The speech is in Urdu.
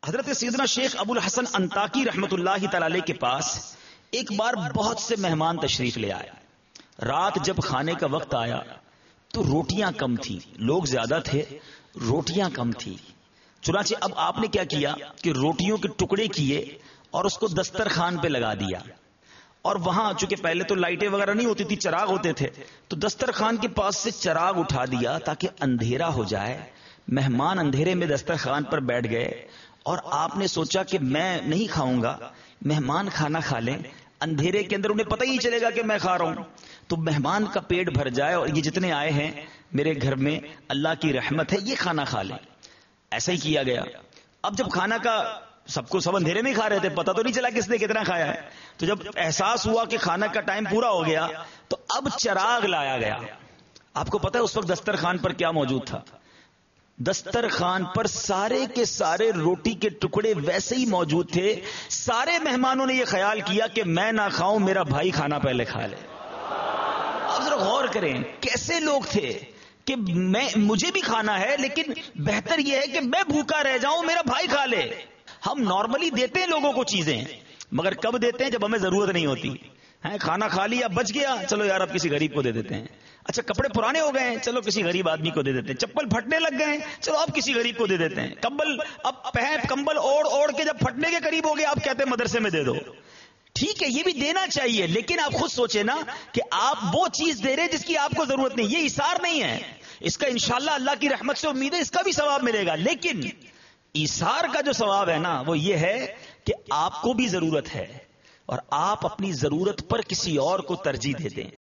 حضرت سیدنا شیخ ابو الحسن انطاکی رحمت اللہ تعالی علیہ کے پاس ایک بار بہت سے مہمان تشریف لے آئے. رات جب کھانے کا وقت آیا تو روٹیاں کم تھی، لوگ زیادہ تھے، روٹیاں کم تھی. چنانچہ اب آپ نے کیا کیا کہ روٹیوں کے ٹکڑے کیے اور اس کو دسترخوان پہ لگا دیا. اور وہاں چونکہ پہلے تو لائٹیں وغیرہ نہیں ہوتی تھی، چراغ ہوتے تھے، تو دسترخوان کے پاس سے چراغ اٹھا دیا تاکہ اندھیرا ہو جائے. مہمان اندھیرے میں دسترخوان پر بیٹھ گئے اور آپ نے سوچا کہ میں نہیں کھاؤں گا، مہمان کھانا کھا لیں، اندھیرے کے اندر انہیں پتہ ہی چلے گا کہ میں کھا رہا ہوں، تو مہمان کا پیٹ بھر جائے اور یہ جتنے آئے ہیں میرے گھر میں اللہ کی رحمت ہے، یہ کھانا کھا لیں. ایسا ہی کیا گیا. اب جب کھانا کا سب اندھیرے میں کھا رہے تھے، پتہ تو نہیں چلا کس نے کتنا کھایا ہے، تو جب احساس ہوا کہ کھانا کا ٹائم پورا ہو گیا تو اب چراغ لایا گیا. آپ کو پتہ ہے اس وقت دسترخوان پر کیا موجود تھا؟ دسترخوان پر سارے کے سارے روٹی کے ٹکڑے ویسے ہی موجود تھے. سارے مہمانوں نے یہ خیال کیا کہ میں نہ کھاؤں، میرا بھائی کھانا پہلے کھا لے. آپ ذرا غور کریں کیسے لوگ تھے کہ مجھے بھی کھانا ہے لیکن بہتر یہ ہے کہ میں بھوکا رہ جاؤں، میرا بھائی کھا لے. ہم نارملی دیتے ہیں لوگوں کو چیزیں، مگر کب دیتے ہیں؟ جب ہمیں ضرورت نہیں ہوتی. کھانا کھا لیا، بچ گیا، چلو یار اب کسی غریب کو دے دیتے ہیں. اچھا کپڑے پرانے ہو گئے ہیں، چلو کسی غریب آدمی کو دے دیتے ہیں. چپل پھٹنے لگ گئے ہیں، چلو اب کسی غریب کو دے دیتے ہیں. کمبل اوڑھ کے جب پھٹنے کے قریب ہو گئے آپ کہتے ہیں مدرسے میں دے دو. ٹھیک ہے یہ بھی دینا چاہیے، لیکن آپ خود سوچیں نا کہ آپ وہ چیز دے رہے جس کی آپ کو ضرورت نہیں. یہ ایثار نہیں ہے، اس کا انشاءاللہ اللہ کی رحمت سے امید ہے اس کا بھی ثواب ملے گا. لیکن ایثار کا جو ثواب ہے نا وہ یہ ہے کہ آپ کو بھی ضرورت ہے اور آپ اپنی ضرورت پر کسی اور کو ترجیح دے دیں.